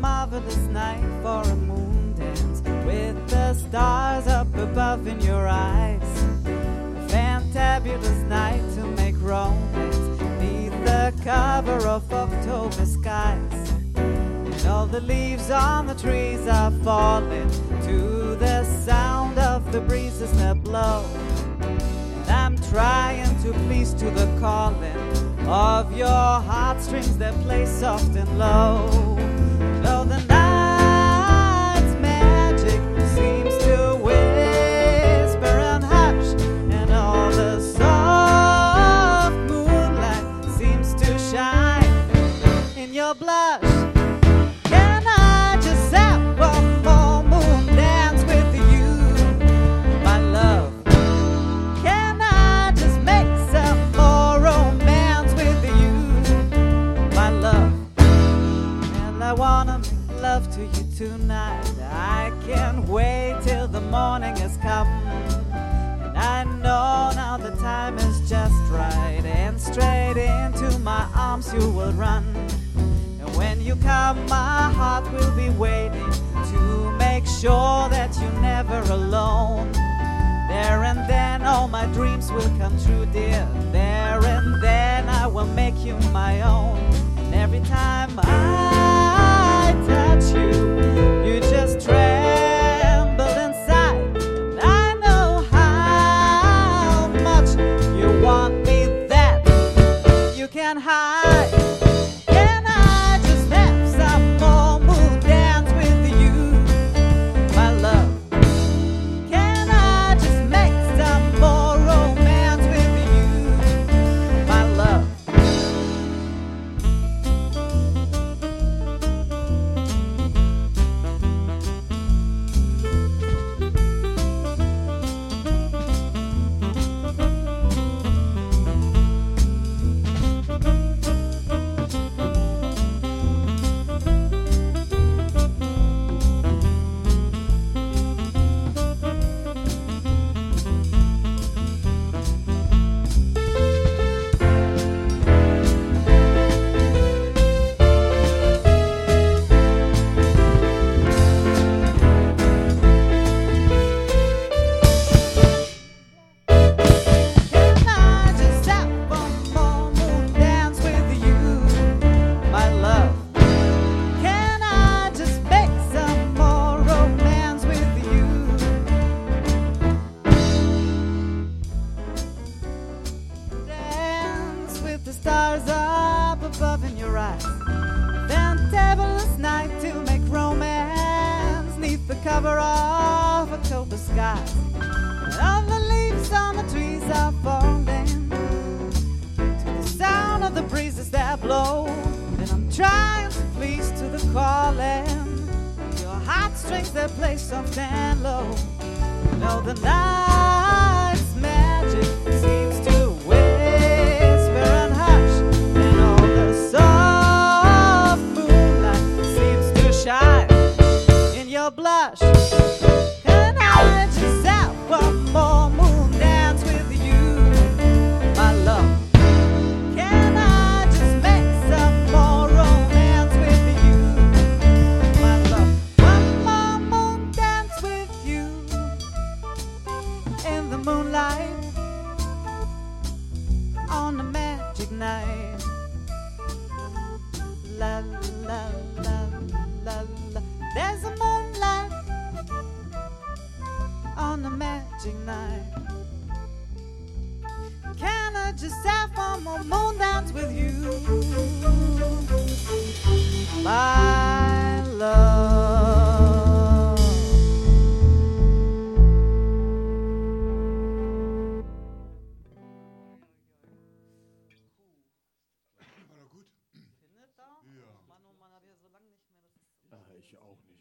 marvelous night for a moon dance with the stars up above in your eyes. A fantabulous night to make romance beneath the cover of October skies. And all the leaves on the trees are falling to the sound of the breezes that blow. And I'm trying to please to the calling of your heartstrings that play soft and low. Though the night's magic seems to whisper and hush, and all the soft moonlight seems to shine in your blush. Can I just have one more moon dance with you, my love? Can I just make some more romance with you, my love? And I wanna make love to you tonight. I can't wait till the morning has come. And I know now the time is just right, and straight into my arms you will run. And when you come, my heart will be waiting to make sure that you're never alone. There and then all my dreams will come true, dear. There and then I will make you my own. And every time I touch you, you just tremble inside. And I know how much you want me that you can't hide. Can I just have some more moon dance with you, my love? Can I just make some more romance with you, my love? Can I just have one more moon dance with you, my love? Can I just make some more romance with you? Dance with the stars up above in your eyes. Fantabulous night to make romance neath the cover of October skies. And all the leaves on the trees are falling to the sound of the breezes that blow. And I'm trying to please to the calling your heartstrings that play soft and low. You know the night's magic seems to whisper and hush, and all the soft moonlight seems to shine in your blush. Can I just have one more moon dance with you, my love? Can I just make some more romance with you, my love? One more moon dance with you in the moonlight on a magic night. La la la la la. There's a moonlight on a magic night. Can I just have one more moon dance with you, my love? War doch gut? Findet da? Ja. Mann, oh Mann, hab ich ja so lange nicht mehr. Das ist Ich auch nicht.